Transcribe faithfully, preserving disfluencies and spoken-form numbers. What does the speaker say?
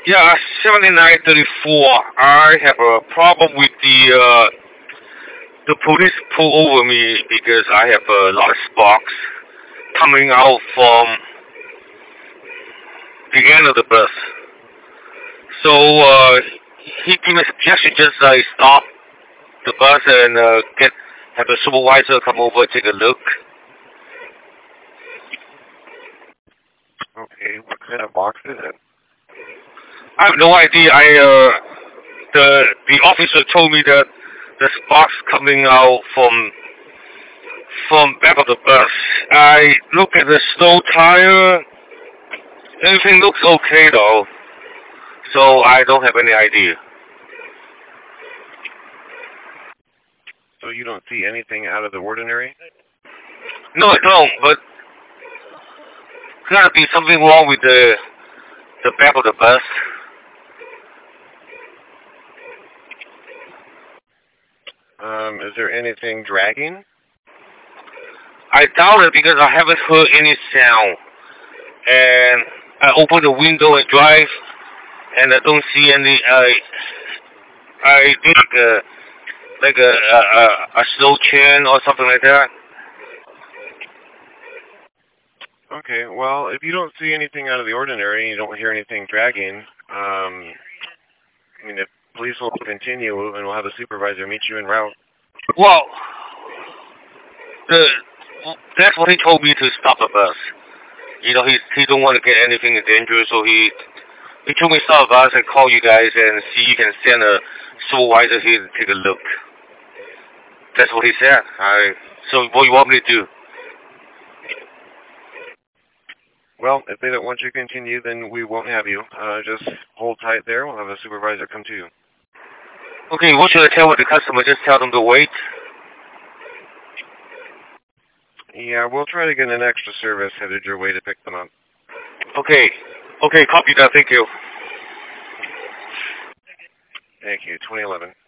Yeah, seventy-nine thirty-four. I have a problem with the uh, the police pull over me because I have a lot of sparks coming out from the end of the bus. So uh, he gave me a suggestion just like stop the bus and uh, get have the supervisor come over and take a look. Okay, what kind of box is it? I have no idea. I uh, the the officer told me that the sparks coming out from from back of the bus. I look at the snow tire. Everything looks okay though, so I don't have any idea. So you don't see anything out of the ordinary? No, I don't. But gotta be something wrong with the the back of the bus. Um, is there anything dragging? I doubt it because I haven't heard any sound. And I open the window and drive, and I don't see any. I I think like a like a a, a, a snow chain or something like that. Okay, well, if you don't see anything out of the ordinary and you don't hear anything dragging, um, I mean, if police will continue and we'll have a supervisor meet you en route. Well, the that's what he told me to stop the bus. You know, he he don't want to get anything in danger, so he he told me to stop the bus and call you guys and see you can send a supervisor here to take a look. That's what he said. I so what do you want me to do? Well, if they don't want you to continue, then we won't have you. Uh, just hold tight there. We'll have a supervisor come to you. Okay, what should I tell the customer? Just tell them to wait? Yeah, we'll try to get an extra service headed your way to pick them up. Okay. Okay, copy that. Thank you. Thank you. twenty eleven.